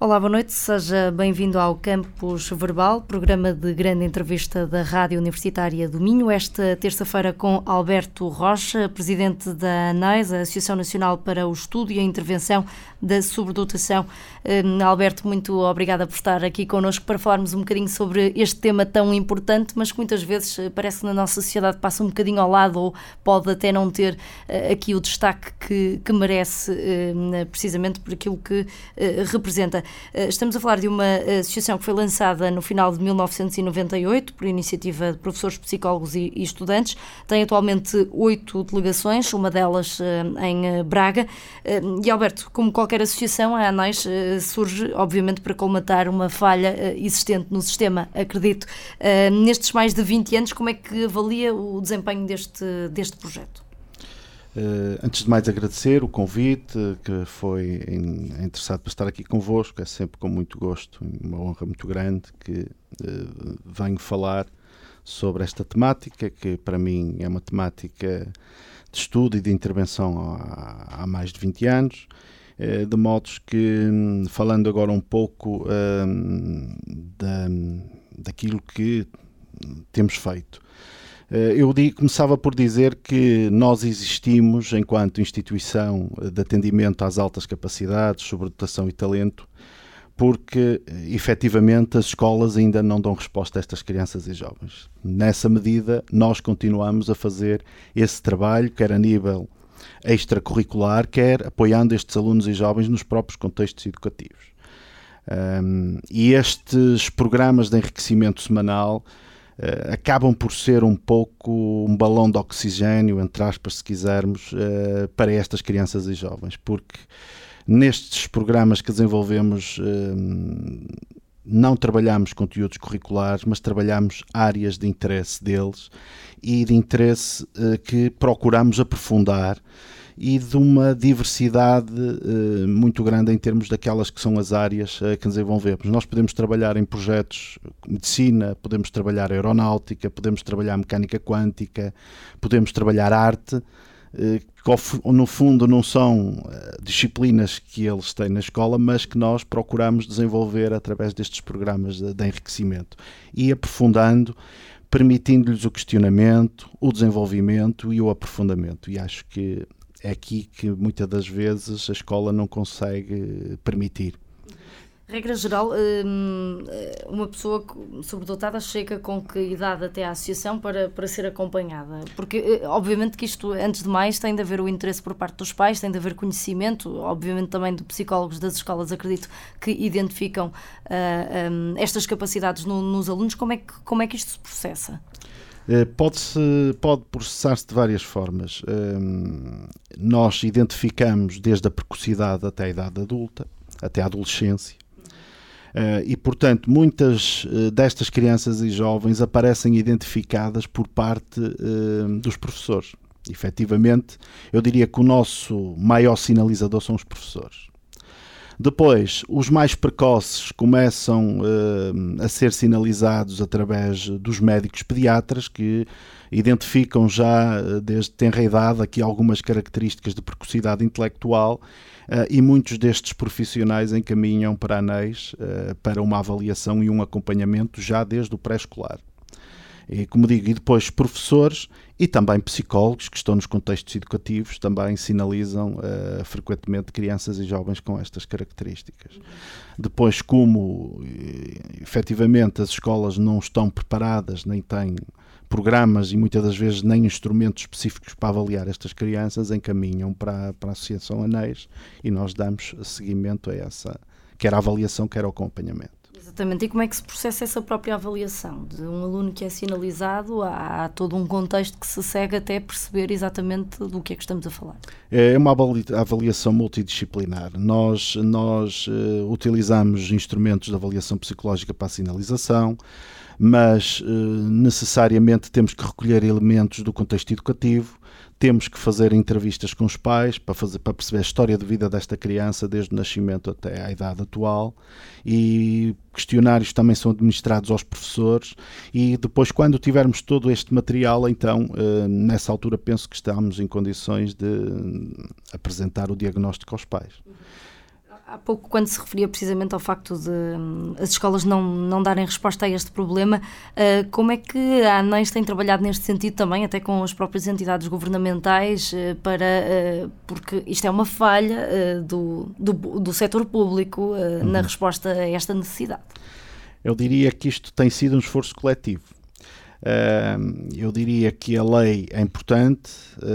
Olá, boa noite, seja bem-vindo ao Campus Verbal, programa de grande entrevista da Rádio Universitária do Minho, esta terça-feira com Alberto Rocha, presidente da ANAIS, a Associação Nacional para o Estudo e a Intervenção da Sobredotação. Alberto, muito obrigada por estar aqui connosco para falarmos um bocadinho sobre este tema tão importante, mas que muitas vezes parece que na nossa sociedade passa um bocadinho ao lado ou pode até não ter aqui o destaque que merece, precisamente por aquilo que representa. Estamos a falar de uma associação que foi lançada no final de 1998 por iniciativa de professores, psicólogos e estudantes. Tem atualmente 8 delegações, uma delas em Braga. E Alberto, como qualquer associação, a ANAIS surge obviamente para colmatar uma falha existente no sistema, acredito. Nestes mais de 20 anos, como é que avalia o desempenho deste projeto? Antes de mais agradecer o convite, que foi interessado para estar aqui convosco. É sempre com muito gosto, uma honra muito grande que venho falar sobre esta temática, que para mim é uma temática de estudo e de intervenção há mais de 20 anos, de modos que, falando agora um pouco daquilo que temos feito. Eu começava por dizer que nós existimos enquanto instituição de atendimento às altas capacidades, sobredotação e talento, porque efetivamente as escolas ainda não dão resposta a estas crianças e jovens. Nessa medida, nós continuamos a fazer esse trabalho, quer a nível extracurricular, quer apoiando estes alunos e jovens nos próprios contextos educativos. E estes programas de enriquecimento semanal acabam por ser um pouco um balão de oxigênio, entre aspas, se quisermos, para estas crianças e jovens, porque nestes programas que desenvolvemos não trabalhamos conteúdos curriculares, mas trabalhamos áreas de interesse deles e de interesse que procuramos aprofundar, e de uma diversidade muito grande em termos daquelas que são as áreas que desenvolvemos. Nós podemos trabalhar em projetos de medicina, podemos trabalhar aeronáutica, podemos trabalhar mecânica quântica, podemos trabalhar arte, que no fundo não são disciplinas que eles têm na escola, mas que nós procuramos desenvolver através destes programas de enriquecimento e aprofundando, permitindo-lhes o questionamento, o desenvolvimento e o aprofundamento. E acho que é aqui que muitas das vezes a escola não consegue permitir. Regra geral, uma pessoa sobredotada chega com que idade até à associação para ser acompanhada? Porque, obviamente, que isto, antes de mais, tem de haver o interesse por parte dos pais, tem de haver conhecimento, obviamente também de psicólogos das escolas, acredito, que identificam estas capacidades nos alunos. Como é que isto se processa? Pode processar-se de várias formas. Nós identificamos desde a precocidade até a idade adulta, até a adolescência, e portanto muitas destas crianças e jovens aparecem identificadas por parte dos professores. Efetivamente, eu diria que o nosso maior sinalizador são os professores. Depois, os mais precoces começam a ser sinalizados através dos médicos pediatras, que identificam já desde tenra idade aqui algumas características de precocidade intelectual, e muitos destes profissionais encaminham para a ANAIS para uma avaliação e um acompanhamento já desde o pré-escolar. E, como digo, e depois professores e também psicólogos que estão nos contextos educativos também sinalizam frequentemente crianças e jovens com estas características. Depois, como efetivamente as escolas não estão preparadas, nem têm programas e muitas das vezes nem instrumentos específicos para avaliar estas crianças, encaminham para a Associação ANAIS e nós damos seguimento a essa, quer a avaliação, quer ao acompanhamento. Exatamente. E como é que se processa essa própria avaliação? De um aluno que é sinalizado, há todo um contexto que se segue até perceber exatamente do que é que estamos a falar. É uma avaliação multidisciplinar. Nós utilizamos instrumentos de avaliação psicológica para a sinalização, mas necessariamente temos que recolher elementos do contexto educativo, temos que fazer entrevistas com os pais para perceber a história de vida desta criança desde o nascimento até à idade atual, e questionários também são administrados aos professores, e depois, quando tivermos todo este material, então nessa altura penso que estamos em condições de apresentar o diagnóstico aos pais. Há pouco, quando se referia precisamente ao facto de as escolas não darem resposta a este problema, como é que a ANEIS tem trabalhado neste sentido também, até com as próprias entidades governamentais, porque isto é uma falha do setor público na resposta a esta necessidade? Eu diria que isto tem sido um esforço coletivo. Eu diria que a lei é importante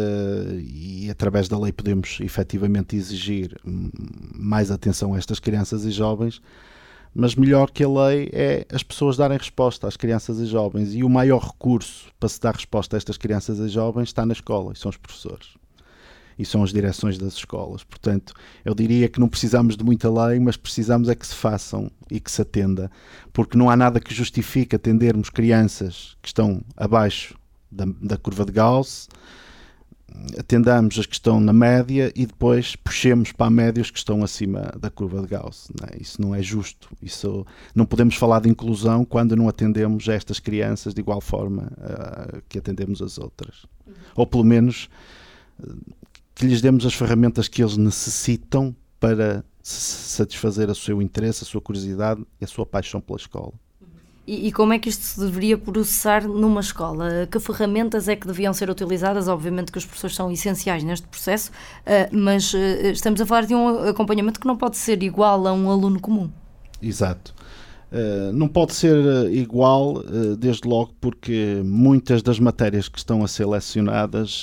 e através da lei podemos efetivamente exigir mais atenção a estas crianças e jovens, mas melhor que a lei é as pessoas darem resposta às crianças e jovens, e o maior recurso para se dar resposta a estas crianças e jovens está na escola, e são os professores. E são as direções das escolas. Portanto, eu diria que não precisamos de muita lei, mas precisamos é que se façam e que se atenda, porque não há nada que justifique atendermos crianças que estão abaixo da curva de Gauss, atendamos as que estão na média e depois puxemos para a média os que estão acima da curva de Gauss. Não é? Isso não é justo. Não podemos falar de inclusão quando não atendemos estas crianças de igual forma que atendemos as outras. Ou pelo menos que lhes demos as ferramentas que eles necessitam para satisfazer o seu interesse, a sua curiosidade e a sua paixão pela escola. E como é que isto se deveria processar numa escola? Que ferramentas é que deviam ser utilizadas? Obviamente que os professores são essenciais neste processo, mas estamos a falar de um acompanhamento que não pode ser igual a um aluno comum. Exato. Não pode ser igual, desde logo, porque muitas das matérias que estão a ser lecionadas,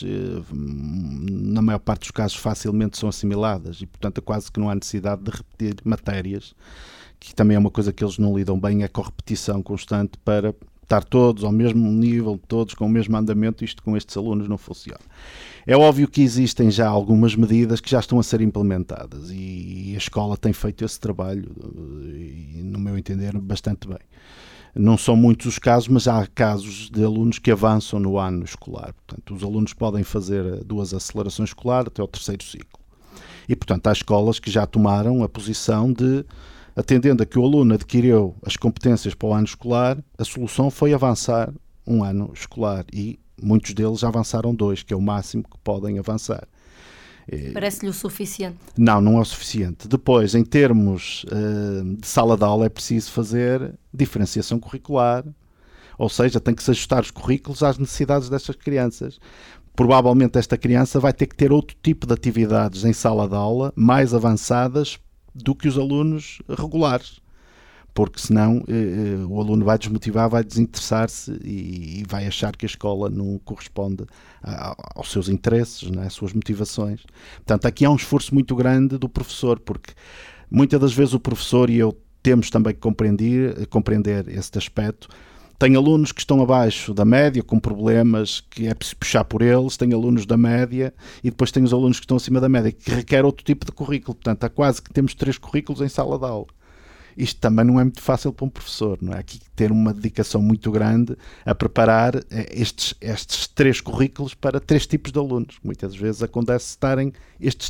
na maior parte dos casos, facilmente são assimiladas e, portanto, quase que não há necessidade de repetir matérias, que também é uma coisa que eles não lidam bem, é com a repetição constante para estar todos ao mesmo nível, todos com o mesmo andamento. Isto com estes alunos não funciona. É óbvio que existem já algumas medidas que já estão a ser implementadas e a escola tem feito esse trabalho, e, no meu entender, bastante bem. Não são muitos os casos, mas há casos de alunos que avançam no ano escolar. Portanto, os alunos podem fazer 2 acelerações escolares até ao 3º ciclo. E, portanto, há escolas que já tomaram a posição de, atendendo a que o aluno adquiriu as competências para o ano escolar, a solução foi avançar um ano escolar e muitos deles já avançaram 2, que é o máximo que podem avançar. Parece-lhe o suficiente? Não é o suficiente. Depois, em termos de sala de aula, é preciso fazer diferenciação curricular, ou seja, tem que se ajustar os currículos às necessidades destas crianças. Provavelmente esta criança vai ter que ter outro tipo de atividades em sala de aula, mais avançadas do que os alunos regulares. Porque senão o aluno vai desmotivar, vai desinteressar-se e vai achar que a escola não corresponde aos seus interesses, não é? Às suas motivações. Portanto, aqui há um esforço muito grande do professor, porque muitas das vezes o professor e eu temos também que compreender este aspecto. Tem alunos que estão abaixo da média, com problemas que é preciso puxar por eles, tem alunos da média e depois tem os alunos que estão acima da média, que requer outro tipo de currículo. Portanto, há quase que temos 3 currículos em sala de aula. Isto também não é muito fácil para um professor, não é? Aqui ter uma dedicação muito grande a preparar estes 3 currículos para 3 tipos de alunos. Muitas vezes acontece estarem estes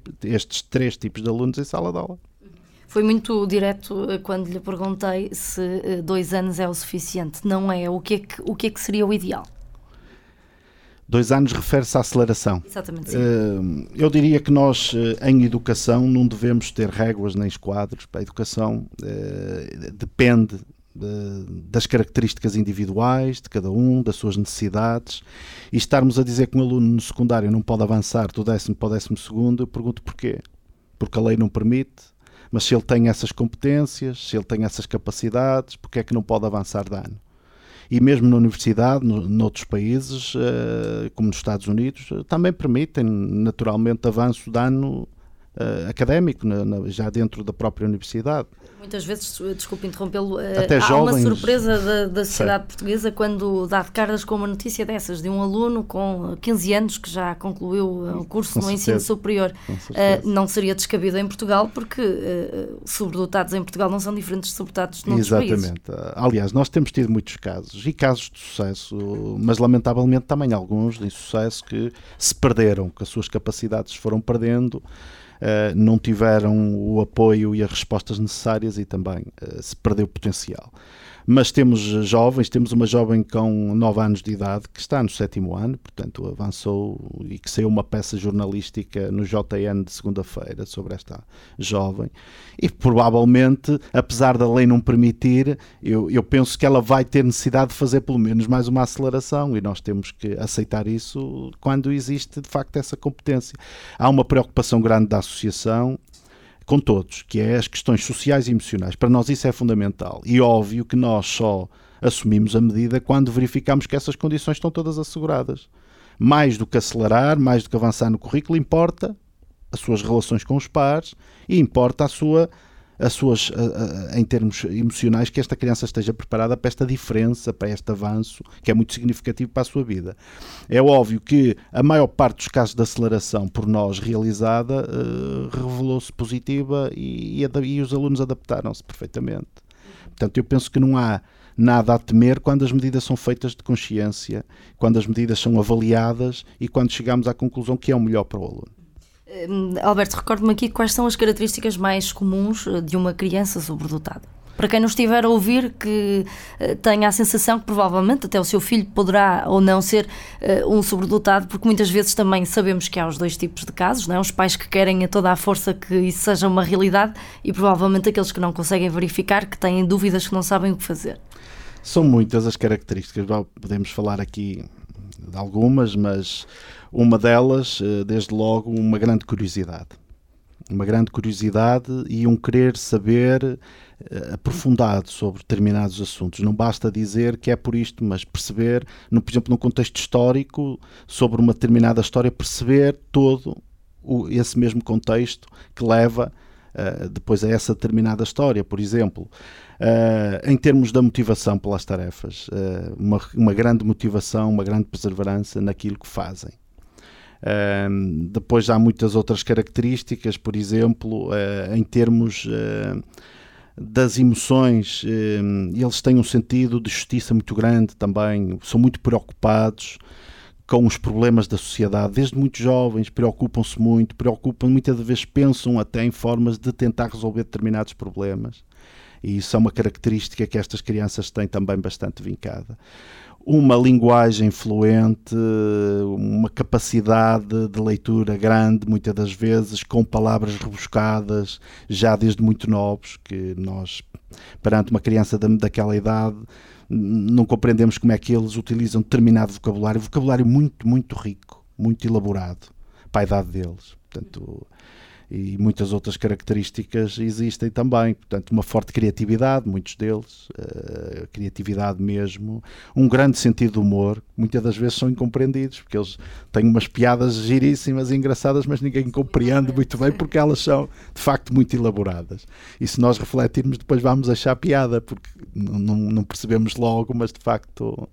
3 tipos de alunos em sala de aula. Foi muito direto quando lhe perguntei se 2 anos é o suficiente. Não é. O que é que seria o ideal? 2 anos refere-se à aceleração. Exatamente, sim. Eu diria que nós, em educação, não devemos ter réguas nem esquadros. A educação depende das características individuais de cada um, das suas necessidades, e estarmos a dizer que um aluno no secundário não pode avançar do 10º para o 12º, eu pergunto porquê. Porque a lei não permite, mas se ele tem essas competências, se ele tem essas capacidades, porque é que não pode avançar de ano? E mesmo na universidade, noutros países, como nos Estados Unidos, também permitem naturalmente avanço de ano académico, já dentro da própria universidade. Muitas vezes, desculpe interrompê-lo, Até há jovens, uma surpresa da sociedade portuguesa quando dá de caras com uma notícia dessas, de um aluno com 15 anos que já concluiu o curso no ensino superior. Não seria descabido em Portugal, porque sobredotados em Portugal não são diferentes de sobredotados noutros países. Exatamente. Aliás, nós temos tido muitos casos, e casos de sucesso, mas lamentavelmente também alguns de insucesso que se perderam, que as suas capacidades foram perdendo, não tiveram o apoio e as respostas necessárias e também se perdeu potencial. Mas temos jovens, temos uma jovem com 9 anos de idade que está no 7º ano, portanto avançou, e que saiu uma peça jornalística no JN de segunda-feira sobre esta jovem, e provavelmente, apesar da lei não permitir, eu penso que ela vai ter necessidade de fazer pelo menos mais uma aceleração, e nós temos que aceitar isso quando existe de facto essa competência. Há uma preocupação grande da associação com todos, que é as questões sociais e emocionais. Para nós isso é fundamental. E óbvio que nós só assumimos a medida quando verificamos que essas condições estão todas asseguradas. Mais do que acelerar, mais do que avançar no currículo, importa as suas relações com os pares e importa em termos emocionais, que esta criança esteja preparada para esta diferença, para este avanço, que é muito significativo para a sua vida. É óbvio que a maior parte dos casos de aceleração por nós realizada revelou-se positiva e os alunos adaptaram-se perfeitamente. Portanto, eu penso que não há nada a temer quando as medidas são feitas de consciência, quando as medidas são avaliadas e quando chegamos à conclusão que é o melhor para o aluno. Alberto, recordo-me aqui quais são as características mais comuns de uma criança sobredotada. Para quem nos estiver a ouvir, que tenha a sensação que provavelmente até o seu filho poderá ou não ser um sobredotado, porque muitas vezes também sabemos que há os dois tipos de casos, não é? Os pais que querem a toda a força que isso seja uma realidade e provavelmente aqueles que não conseguem verificar, que têm dúvidas, que não sabem o que fazer. São muitas as características, podemos falar aqui de algumas, mas uma delas, desde logo, uma grande curiosidade. Uma grande curiosidade e um querer saber aprofundado sobre determinados assuntos. Não basta dizer que é por isto, mas perceber, por exemplo, num contexto histórico, sobre uma determinada história, perceber todo esse mesmo contexto que leva depois a essa determinada história. Por exemplo, em termos da motivação pelas tarefas, uma grande motivação, uma grande perseverança naquilo que fazem. Depois há muitas outras características, por exemplo, em termos das emoções, eles têm um sentido de justiça muito grande também, são muito preocupados com os problemas da sociedade, desde muito jovens, preocupam-se muito, muitas vezes pensam até em formas de tentar resolver determinados problemas, e isso é uma característica que estas crianças têm também bastante vincada. Uma linguagem fluente, uma capacidade de leitura grande, muitas das vezes, com palavras rebuscadas, já desde muito novos, que nós, perante uma criança daquela idade, não compreendemos como é que eles utilizam determinado vocabulário muito, muito rico, muito elaborado, para a idade deles. Portanto, e muitas outras características existem também, portanto uma forte criatividade, muitos deles, criatividade mesmo, um grande sentido de humor, muitas das vezes são incompreendidos, porque eles têm umas piadas giríssimas e engraçadas, mas ninguém compreende muito bem porque elas são de facto muito elaboradas, e se nós refletirmos depois vamos achar piada, porque não percebemos logo, mas de facto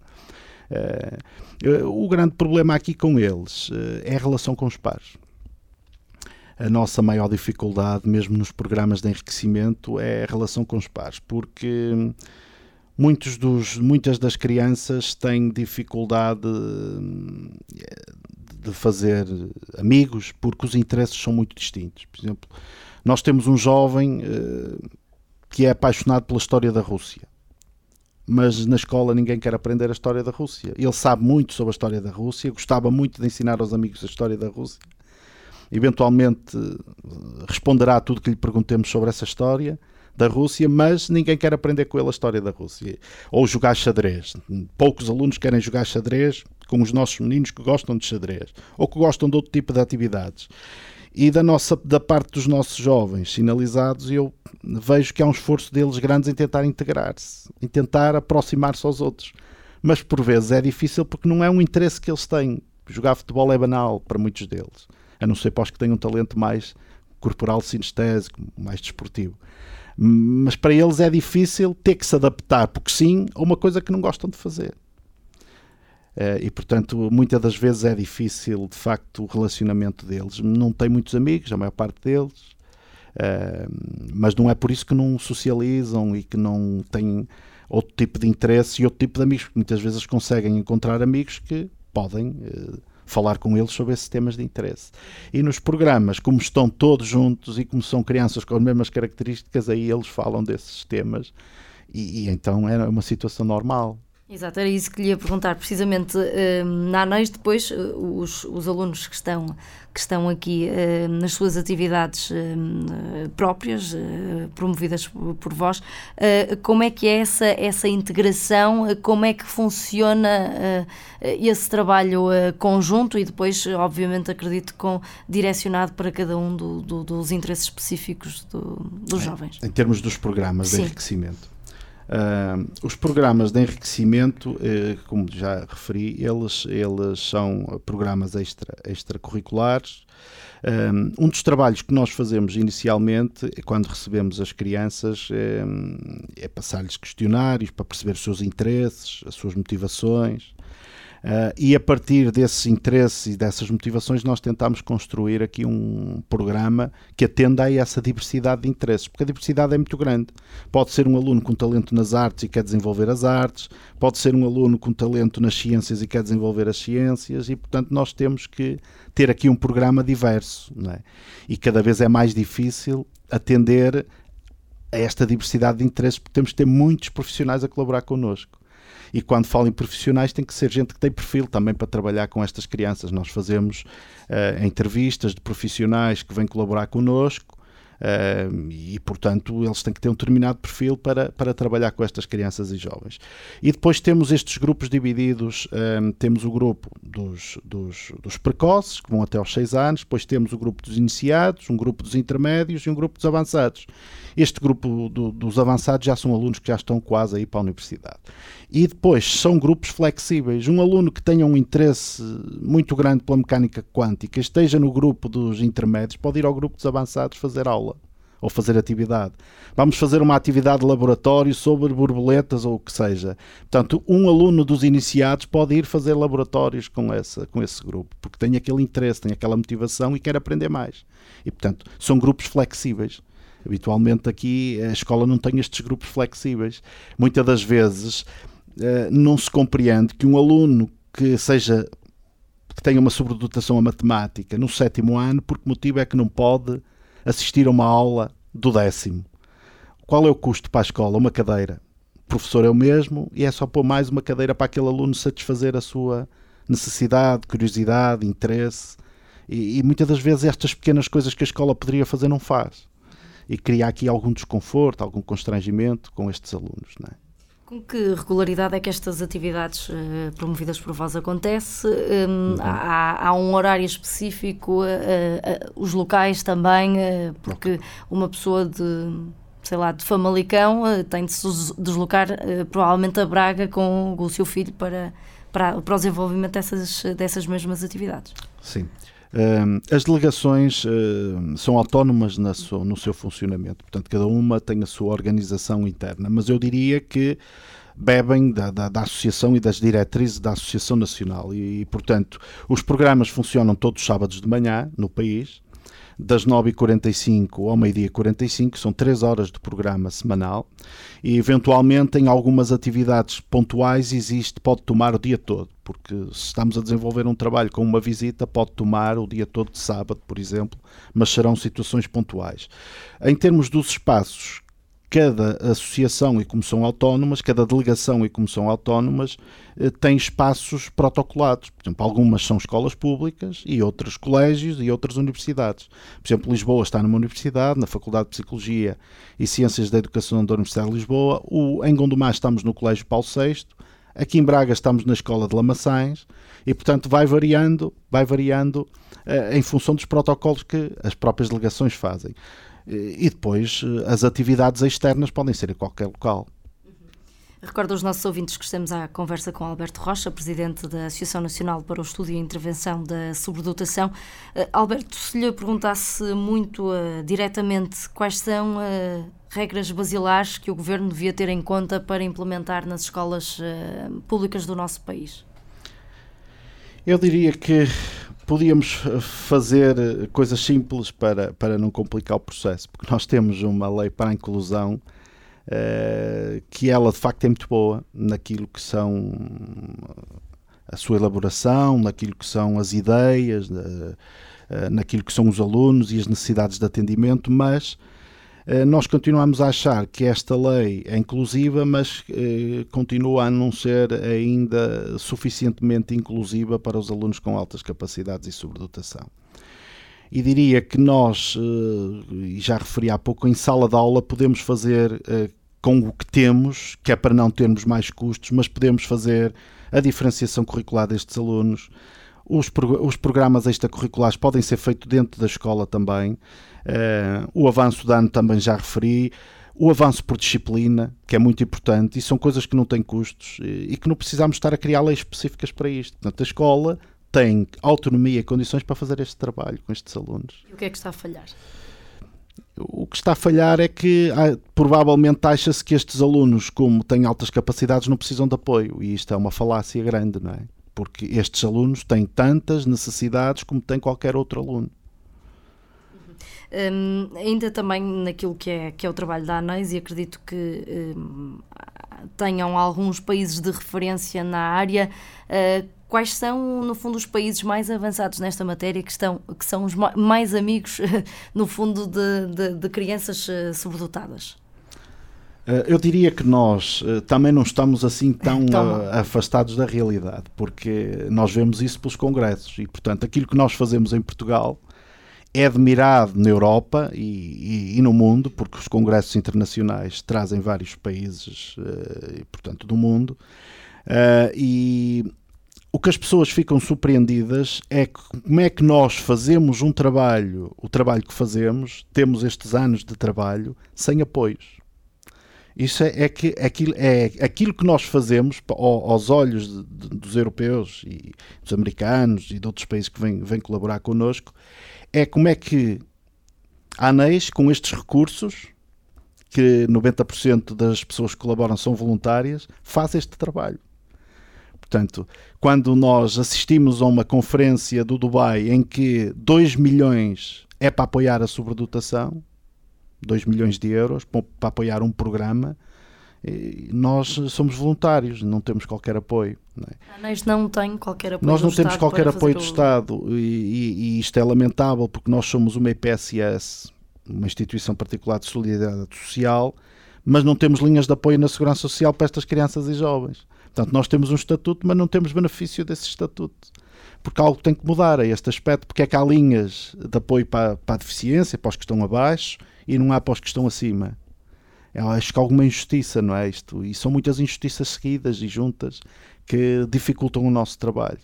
o grande problema aqui com eles é a relação com os pares. A nossa maior dificuldade, mesmo nos programas de enriquecimento, é a relação com os pares, porque muitas das crianças têm dificuldade de fazer amigos, porque os interesses são muito distintos. Por exemplo, nós temos um jovem que é apaixonado pela história da Rússia, mas na escola ninguém quer aprender a história da Rússia. Ele sabe muito sobre a história da Rússia, gostava muito de ensinar aos amigos a história da Rússia, eventualmente responderá a tudo que lhe perguntemos sobre essa história da Rússia, mas ninguém quer aprender com ele a história da Rússia. Ou jogar xadrez. Poucos alunos querem jogar xadrez com os nossos meninos que gostam de xadrez, ou que gostam de outro tipo de atividades. E da parte dos nossos jovens sinalizados, eu vejo que há um esforço deles grandes em tentar integrar-se, em tentar aproximar-se aos outros. Mas por vezes é difícil porque não é um interesse que eles têm. Jogar futebol é banal para muitos deles, a não ser para os que têm um talento mais corporal, sinestésico, mais desportivo. Mas para eles é difícil ter que se adaptar, porque sim, a uma coisa que não gostam de fazer. E, portanto, muitas das vezes é difícil, de facto, o relacionamento deles. Não têm muitos amigos, a maior parte deles, mas não é por isso que não socializam e que não têm outro tipo de interesse e outro tipo de amigos, porque muitas vezes conseguem encontrar amigos que podem falar com eles sobre esses temas de interesse. E nos programas, como estão todos juntos e como são crianças com as mesmas características, aí eles falam desses temas e então é uma situação normal. Exato, era isso que lhe ia perguntar, precisamente na ANEIS. Depois os alunos que estão aqui nas suas atividades próprias, promovidas por vós, como é que é essa integração, como é que funciona esse trabalho conjunto e depois, obviamente, acredito, direcionado para cada um dos interesses específicos dos jovens? Em termos dos programas de enriquecimento. Os programas de enriquecimento, como já referi, eles são programas extracurriculares. Um dos trabalhos que nós fazemos inicialmente, quando recebemos as crianças, é passar-lhes questionários para perceber os seus interesses, as suas motivações. E a partir desses interesses e dessas motivações nós tentamos construir aqui um programa que atenda a essa diversidade de interesses, porque a diversidade é muito grande. Pode ser um aluno com talento nas artes e quer desenvolver as artes, pode ser um aluno com talento nas ciências e quer desenvolver as ciências, e portanto nós temos que ter aqui um programa diverso, não é? E cada vez é mais difícil atender a esta diversidade de interesses, porque temos que ter muitos profissionais a colaborar connosco. E quando falo em profissionais, tem que ser gente que tem perfil também para trabalhar com estas crianças. Nós fazemos entrevistas de profissionais que vêm colaborar connosco e, portanto, eles têm que ter um determinado perfil para trabalhar com estas crianças e jovens. E depois temos estes grupos divididos. Temos o grupo dos precoces, que vão até aos 6 anos, depois temos o grupo dos iniciados, um grupo dos intermédios e um grupo dos avançados. Este grupo dos avançados já são alunos que já estão quase a ir para a universidade. E depois são grupos flexíveis. Um aluno que tenha um interesse muito grande pela mecânica quântica, esteja no grupo dos intermédios, pode ir ao grupo dos avançados fazer aula ou fazer atividade. Vamos fazer uma atividade de laboratório sobre borboletas ou o que seja. Portanto, um aluno dos iniciados pode ir fazer laboratórios com esse grupo, porque tem aquele interesse, tem aquela motivação e quer aprender mais. E, portanto, são grupos flexíveis. Habitualmente aqui a escola não tem estes grupos flexíveis. Muitas das vezes não se compreende que um aluno que tenha uma sobredotação a matemática no 7º ano, por que motivo é que não pode assistir a uma aula do 10º? Qual é o custo para a escola? Uma cadeira. O professor é o mesmo e é só pôr mais uma cadeira para aquele aluno satisfazer a sua necessidade, curiosidade, interesse. E muitas das vezes estas pequenas coisas que a escola poderia fazer não faz. E cria aqui algum desconforto, algum constrangimento com estes alunos, não é? Com que regularidade é que estas atividades promovidas por vós acontecem? Há um horário específico, os locais também, porque uma pessoa de Famalicão tem de se deslocar provavelmente a Braga com o seu filho para o desenvolvimento dessas mesmas atividades. Sim. As delegações são autónomas no seu funcionamento, portanto cada uma tem a sua organização interna, mas eu diria que bebem da associação e das diretrizes da Associação Nacional e, portanto, os programas funcionam todos os sábados de manhã no país, das 9h45 ao meio-dia 45, são 3 horas de programa semanal e eventualmente em algumas atividades pontuais pode tomar o dia todo, porque se estamos a desenvolver um trabalho com uma visita pode tomar o dia todo de sábado, por exemplo, mas serão situações pontuais. Em termos dos espaços, cada associação e comissão autónomas, cada delegação e comissão autónomas tem espaços protocolados. Por exemplo, algumas são escolas públicas e outras colégios e outras universidades. Por exemplo, Lisboa está numa universidade, na Faculdade de Psicologia e Ciências da Educação da Universidade de Lisboa. Em Gondomar estamos no Colégio Paulo VI. Aqui em Braga estamos na Escola de Lamaçães e, portanto, vai variando em função dos protocolos que as próprias delegações fazem. E depois as atividades externas podem ser em qualquer local. Recordo aos nossos ouvintes que estamos à conversa com Alberto Rocha, presidente da Associação Nacional para o Estudo e a Intervenção da Sobredotação. Alberto, se lhe perguntasse muito diretamente quais são regras basilares que o Governo devia ter em conta para implementar nas escolas públicas do nosso país? Eu diria que podíamos fazer coisas simples para não complicar o processo, porque nós temos uma lei para a inclusão que ela de facto é muito boa naquilo que são a sua elaboração, naquilo que são as ideias, naquilo que são os alunos e as necessidades de atendimento, mas nós continuamos a achar que esta lei é inclusiva, mas continua a não ser ainda suficientemente inclusiva para os alunos com altas capacidades e sobredotação. E diria que nós, e já referi há pouco, em sala de aula podemos fazer com o que temos, que é para não termos mais custos, mas podemos fazer a diferenciação curricular destes alunos. Os programas extracurriculares podem ser feitos dentro da escola também. O avanço de ano também já referi. O avanço por disciplina, que é muito importante, e são coisas que não têm custos e que não precisamos estar a criar leis específicas para isto. Portanto, a escola tem autonomia e condições para fazer este trabalho com estes alunos. E o que é que está a falhar? O que está a falhar é que provavelmente acha-se que estes alunos, como têm altas capacidades, não precisam de apoio. E isto é uma falácia grande, não é? Porque estes alunos têm tantas necessidades como tem qualquer outro aluno. Ainda também naquilo que é o trabalho da ANEIS, e acredito que tenham alguns países de referência na área. Quais são, no fundo, os países mais avançados nesta matéria, que são os mais amigos, no fundo, de crianças sobredotadas? Eu diria que nós também não estamos assim tão afastados da realidade, porque nós vemos isso pelos congressos e, portanto, aquilo que nós fazemos em Portugal é admirado na Europa e no mundo, porque os congressos internacionais trazem vários países, portanto, do mundo, e o que as pessoas ficam surpreendidas é como é que nós fazemos o trabalho que fazemos, temos estes anos de trabalho, sem apoios. Isso é aquilo que nós fazemos aos olhos dos europeus e dos americanos e de outros países que vêm colaborar connosco, é como é que a ANEIS, com estes recursos, que 90% das pessoas que colaboram são voluntárias, faz este trabalho. Portanto, quando nós assistimos a uma conferência do Dubai em que 2 milhões é para apoiar a sobredotação, 2 milhões de euros para apoiar um programa, nós somos voluntários, não temos qualquer apoio. Não é? A ANEIS não tem qualquer apoio nós não do temos Estado qualquer apoio do o... Estado e isto é lamentável porque nós somos uma IPSS, uma instituição particular de solidariedade social, mas não temos linhas de apoio na segurança social para estas crianças e jovens. Portanto, nós temos um estatuto, mas não temos benefício desse estatuto. Porque algo tem que mudar a este aspecto, porque é que há linhas de apoio para a deficiência, para os que estão abaixo, e não há para os que estão acima. Eu acho que há alguma injustiça, não é isto? E são muitas injustiças seguidas e juntas que dificultam o nosso trabalho.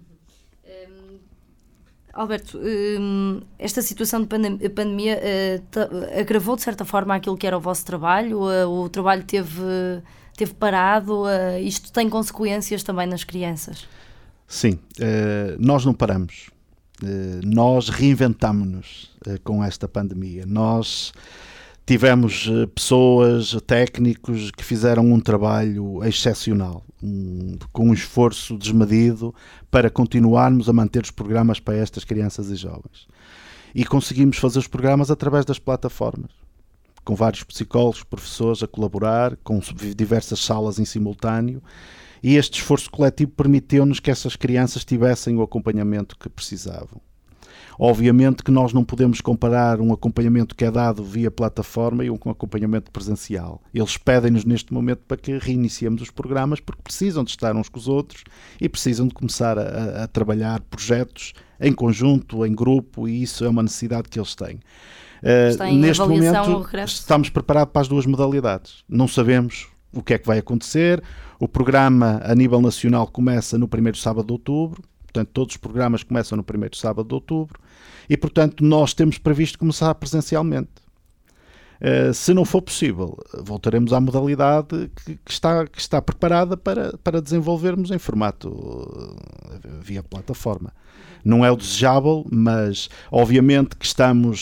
Alberto, esta situação de pandemia agravou de certa forma aquilo que era o vosso trabalho? O trabalho teve parado? Isto tem consequências também nas crianças? Sim, nós não paramos. Nós reinventámonos com esta pandemia. Nós tivemos pessoas, técnicos que fizeram um trabalho excepcional, com um esforço desmedido para continuarmos a manter os programas para estas crianças e jovens. E conseguimos fazer os programas através das plataformas, com vários psicólogos, professores a colaborar, com diversas salas em simultâneo, e este esforço coletivo permitiu-nos que essas crianças tivessem o acompanhamento que precisavam. Obviamente que nós não podemos comparar um acompanhamento que é dado via plataforma e um acompanhamento presencial. Eles pedem-nos neste momento para que reiniciemos os programas porque precisam de estar uns com os outros e precisam de começar a trabalhar projetos em conjunto, em grupo, e isso é uma necessidade que eles têm. Neste momento estamos preparados para as duas modalidades. Não sabemos o que é que vai acontecer. O programa a nível nacional começa no primeiro sábado de outubro. Portanto, todos os programas começam no primeiro sábado de outubro e, portanto, nós temos previsto começar presencialmente. Se não for possível, voltaremos à modalidade que está preparada para desenvolvermos em formato via plataforma. Não é o desejável, mas obviamente que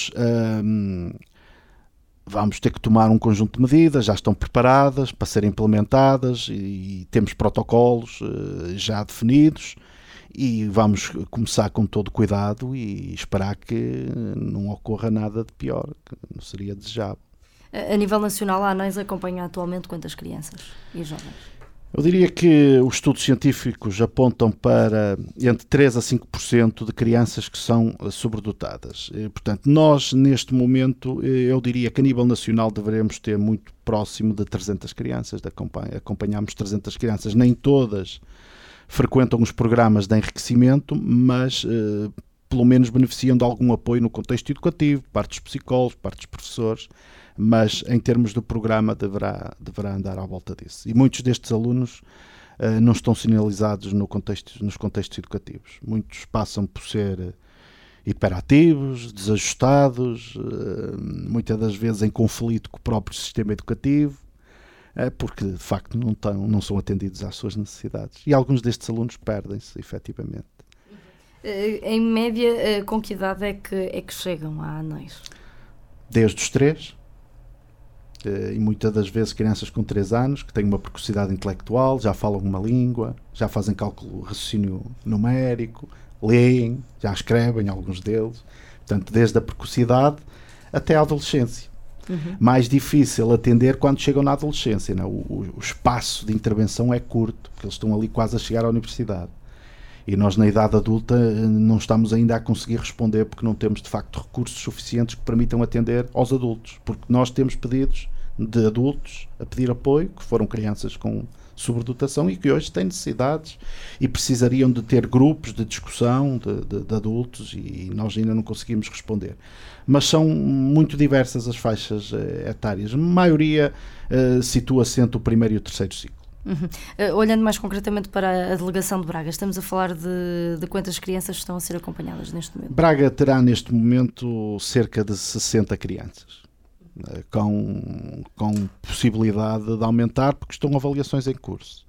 vamos ter que tomar um conjunto de medidas, já estão preparadas para serem implementadas e temos protocolos já definidos. E vamos começar com todo cuidado e esperar que não ocorra nada de pior, que não seria desejável. A nível nacional, a ANEIS acompanha atualmente quantas crianças e jovens? Eu diria que os estudos científicos apontam para entre 3% a 5% de crianças que são sobredotadas. Portanto, nós, neste momento, eu diria que a nível nacional deveremos ter muito próximo de 300 crianças, acompanhamos 300 crianças, nem todas frequentam os programas de enriquecimento, mas pelo menos beneficiam de algum apoio no contexto educativo, parte dos psicólogos, parte dos professores, mas em termos do programa deverá andar à volta disso. E muitos destes alunos não estão sinalizados nos contextos educativos. Muitos passam por ser hiperativos, desajustados, muitas das vezes em conflito com o próprio sistema educativo, porque de facto não são atendidos às suas necessidades. E alguns destes alunos perdem-se, efetivamente. Em média, com que idade é que chegam à ANEIS? Desde os 3, e muitas das vezes crianças com 3 anos, que têm uma precocidade intelectual, já falam uma língua, já fazem cálculo, raciocínio numérico, leem, já escrevem, alguns deles. Portanto, desde a precocidade até a adolescência. Mais difícil atender quando chegam na adolescência, não? O espaço de intervenção é curto, porque eles estão ali quase a chegar à universidade. E nós, na idade adulta, não estamos ainda a conseguir responder porque não temos, de facto, recursos suficientes que permitam atender aos adultos. Porque nós temos pedidos de adultos a pedir apoio, que foram crianças com sobredotação e que hoje têm necessidades e precisariam de ter grupos de discussão de adultos, e nós ainda não conseguimos responder. Mas são muito diversas as faixas etárias. A maioria situa-se entre o primeiro e o terceiro ciclo. Olhando mais concretamente para a delegação de Braga, estamos a falar de quantas crianças estão a ser acompanhadas neste momento? Braga terá neste momento cerca de 60 crianças, com possibilidade de aumentar, porque estão avaliações em curso.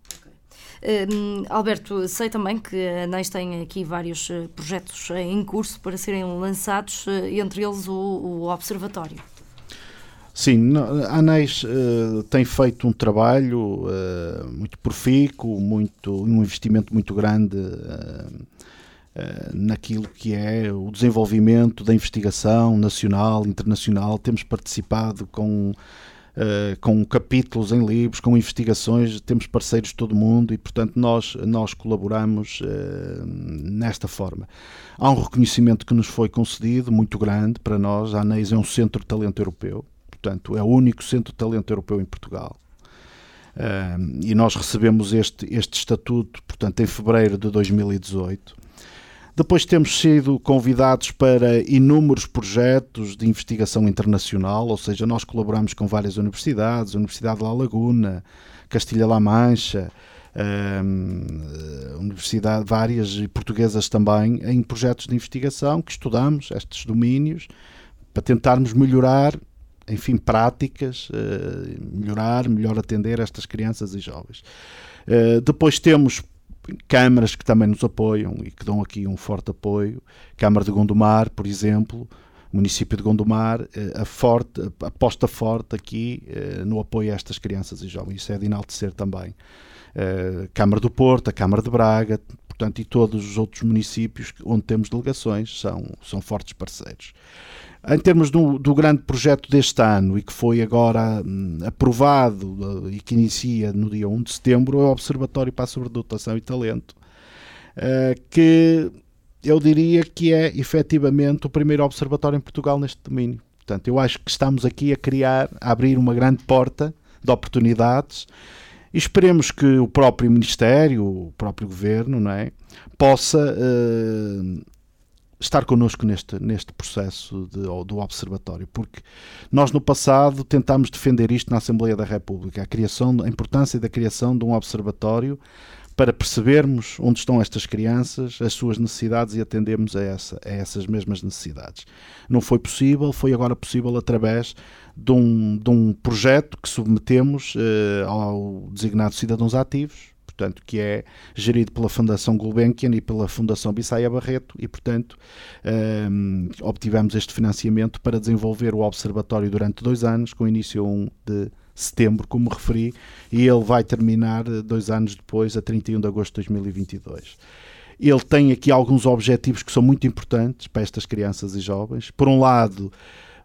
Alberto, sei também que a ANEIS tem aqui vários projetos em curso para serem lançados, entre eles o Observatório. Sim, a ANEIS tem feito um trabalho muito profícuo, um investimento muito grande naquilo que é o desenvolvimento da investigação nacional, internacional. Temos participado com capítulos em livros, com investigações, temos parceiros de todo o mundo e, portanto, nós colaboramos nesta forma. Há um reconhecimento que nos foi concedido, muito grande para nós. A ANEIS é um centro de talento europeu. Portanto, é o único centro de talento europeu em Portugal. E nós recebemos este estatuto, portanto, em fevereiro de 2018. Depois temos sido convidados para inúmeros projetos de investigação internacional, ou seja, nós colaboramos com várias universidades, a Universidade de La Laguna, Castilha-La Mancha, universidade, várias portuguesas também, em projetos de investigação que estudamos estes domínios para tentarmos melhorar, enfim, práticas, melhor atender estas crianças e jovens. Depois temos câmaras que também nos apoiam e que dão aqui um forte apoio. Câmara de Gondomar, por exemplo, município de Gondomar, aposta forte aqui no apoio a estas crianças e jovens. Isso é de enaltecer também. Câmara do Porto, a Câmara de Braga, portanto, e todos os outros municípios onde temos delegações são fortes parceiros. Em termos do grande projeto deste ano e que foi agora aprovado e que inicia no dia 1 de setembro, é o Observatório para a Sobredotação e Talento, que eu diria que é efetivamente o primeiro observatório em Portugal neste domínio. Portanto, eu acho que estamos aqui a abrir uma grande porta de oportunidades e esperemos que o próprio Ministério, o próprio Governo, não é, possa estar connosco neste processo do Observatório, porque nós no passado tentámos defender isto na Assembleia da República, a importância da criação de um Observatório para percebermos onde estão estas crianças, as suas necessidades e atendermos a essas mesmas necessidades. Não foi possível, foi agora possível através de um projeto que submetemos ao designado Cidadãos Ativos, portanto, que é gerido pela Fundação Gulbenkian e pela Fundação Bissaia Barreto e, portanto, obtivemos este financiamento para desenvolver o Observatório durante 2 anos, com início a 1 de setembro, como referi, e ele vai terminar 2 anos depois, a 31 de agosto de 2022. Ele tem aqui alguns objetivos que são muito importantes para estas crianças e jovens. Por um lado,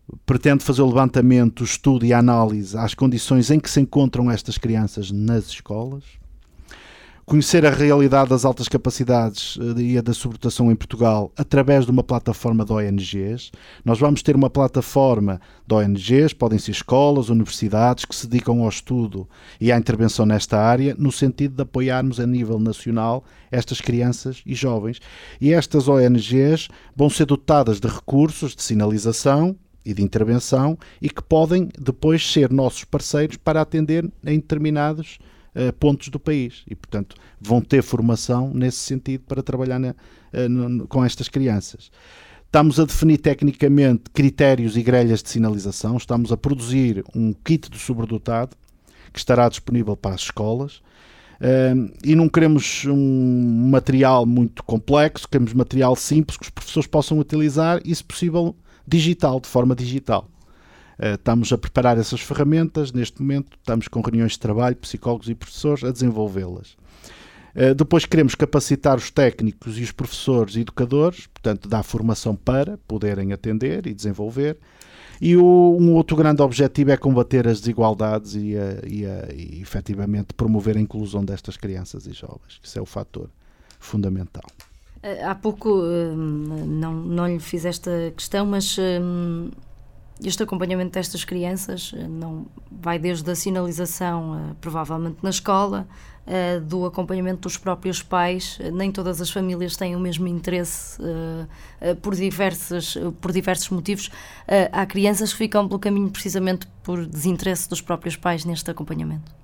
pretende fazer o levantamento, o estudo e a análise às condições em que se encontram estas crianças nas escolas, conhecer a realidade das altas capacidades e a da sobredotação em Portugal através de uma plataforma de ONGs. Nós vamos ter uma plataforma de ONGs, podem ser escolas, universidades, que se dedicam ao estudo e à intervenção nesta área, no sentido de apoiarmos a nível nacional estas crianças e jovens. E estas ONGs vão ser dotadas de recursos de sinalização e de intervenção e que podem depois ser nossos parceiros para atender em determinados pontos do país e, portanto, vão ter formação nesse sentido para trabalhar com estas crianças. Estamos a definir tecnicamente critérios e grelhas de sinalização, estamos a produzir um kit do sobredotado que estará disponível para as escolas e não queremos um material muito complexo, queremos material simples que os professores possam utilizar e, se possível, digital, de forma digital. Estamos a preparar essas ferramentas, neste momento estamos com reuniões de trabalho, psicólogos e professores a desenvolvê-las. Depois queremos capacitar os técnicos e os professores e educadores, portanto dar formação para poderem atender e desenvolver. E um outro grande objetivo é combater as desigualdades e efetivamente promover a inclusão destas crianças e jovens. Isso é o fator fundamental. Há pouco não lhe fiz esta questão, mas este acompanhamento destas crianças não vai desde a sinalização, provavelmente na escola, do acompanhamento dos próprios pais. Nem todas as famílias têm o mesmo interesse por diversos motivos. Há crianças que ficam pelo caminho precisamente por desinteresse dos próprios pais neste acompanhamento.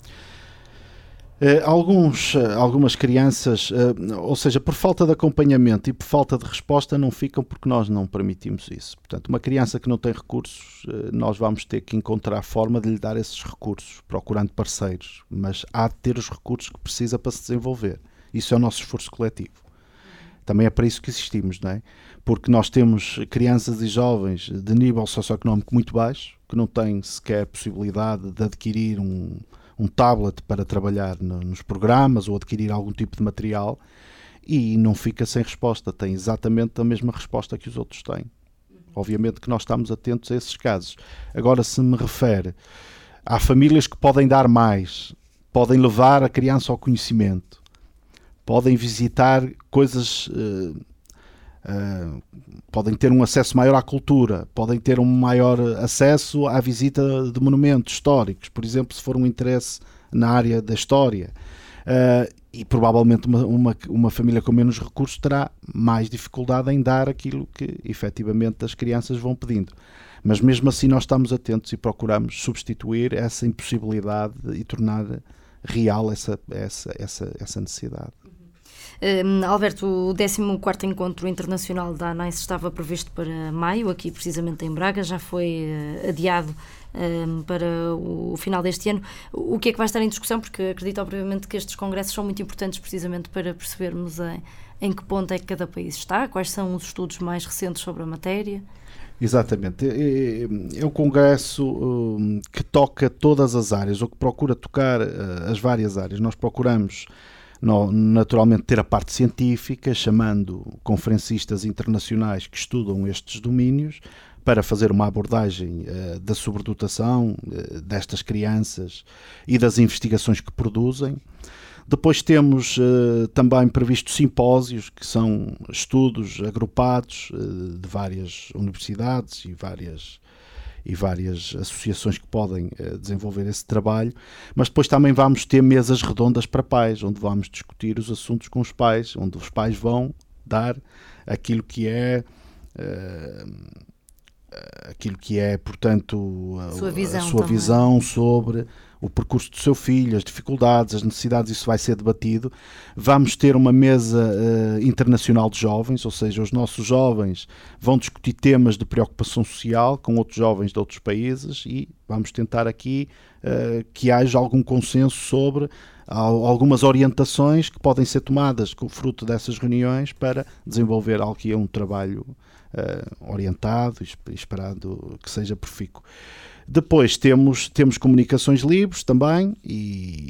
Algumas crianças, ou seja, por falta de acompanhamento e por falta de resposta, não ficam porque nós não permitimos isso. Portanto, uma criança que não tem recursos, nós vamos ter que encontrar a forma de lhe dar esses recursos, procurando parceiros, mas há de ter os recursos que precisa para se desenvolver. Isso é o nosso esforço coletivo. Também é para isso que existimos, não é? Porque nós temos crianças e jovens de nível socioeconómico muito baixo, que não têm sequer possibilidade de adquirir um tablet para trabalhar nos programas ou adquirir algum tipo de material e não fica sem resposta, tem exatamente a mesma resposta que os outros têm. Obviamente que nós estamos atentos a esses casos. Agora, se me refere, há famílias que podem dar mais, podem levar a criança ao conhecimento, podem visitar coisas, podem ter um acesso maior à cultura, podem ter um maior acesso à visita de monumentos históricos, por exemplo, se for um interesse na área da história, e provavelmente uma família com menos recursos terá mais dificuldade em dar aquilo que efetivamente as crianças vão pedindo. Mas mesmo assim nós estamos atentos e procuramos substituir essa impossibilidade e tornar real essa necessidade. Alberto, o 14º Encontro Internacional da ANAIS estava previsto para maio, aqui precisamente em Braga, já foi adiado para o final deste ano. O que é que vai estar em discussão? Porque acredito, obviamente, que estes congressos são muito importantes precisamente para percebermos em que ponto é que cada país está, quais são os estudos mais recentes sobre a matéria. Exatamente. É um congresso que toca todas as áreas, ou que procura tocar as várias áreas. Nós procuramos naturalmente ter a parte científica, chamando conferencistas internacionais que estudam estes domínios para fazer uma abordagem da sobredotação destas crianças e das investigações que produzem. Depois temos também previsto simpósios, que são estudos agrupados de várias universidades e várias associações que podem desenvolver esse trabalho, mas depois também vamos ter mesas redondas para pais, onde vamos discutir os assuntos com os pais, onde os pais vão dar aquilo que é, portanto, a sua visão sobre o percurso do seu filho, as dificuldades, as necessidades, isso vai ser debatido. Vamos ter uma mesa internacional de jovens, ou seja, os nossos jovens vão discutir temas de preocupação social com outros jovens de outros países e vamos tentar aqui que haja algum consenso sobre algumas orientações que podem ser tomadas com o fruto dessas reuniões para desenvolver algo que é um trabalho orientado e esperado que seja profícuo. Depois temos comunicações livres também e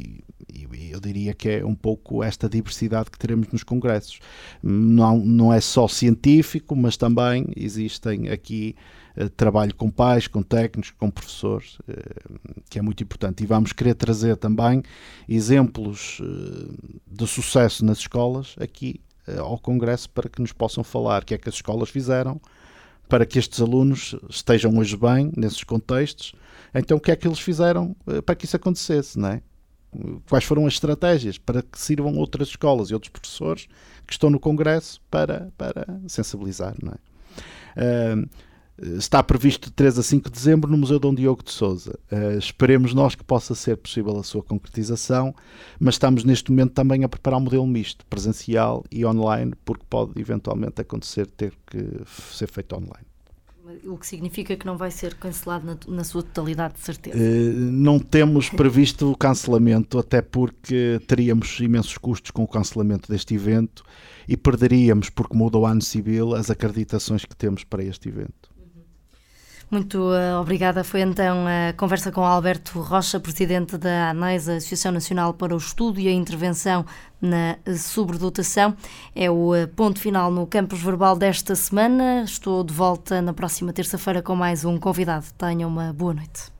E eu diria que é um pouco esta diversidade que teremos nos congressos. Não é só científico, mas também existem aqui trabalho com pais, com técnicos, com professores, que é muito importante. E vamos querer trazer também exemplos de sucesso nas escolas aqui ao Congresso para que nos possam falar o que é que as escolas fizeram para que estes alunos estejam hoje bem nesses contextos. Então o que é que eles fizeram para que isso acontecesse, não é? Quais foram as estratégias para que sirvam outras escolas e outros professores que estão no Congresso para sensibilizar, não é? Está previsto de 3 a 5 de dezembro no Museu Dom Diogo de Sousa. Esperemos nós que possa ser possível a sua concretização, mas estamos neste momento também a preparar um modelo misto, presencial e online, porque pode eventualmente acontecer ter que ser feito online. O que significa que não vai ser cancelado na sua totalidade, de certeza? Não temos previsto o cancelamento, até porque teríamos imensos custos com o cancelamento deste evento e perderíamos, porque muda o ano civil, as acreditações que temos para este evento. Muito obrigada. Foi então a conversa com Alberto Rocha, presidente da ANEIS, a Associação Nacional para o Estudo e a Intervenção na Sobredotação. É o ponto final no Campus Verbal desta semana. Estou de volta na próxima terça-feira com mais um convidado. Tenham uma boa noite.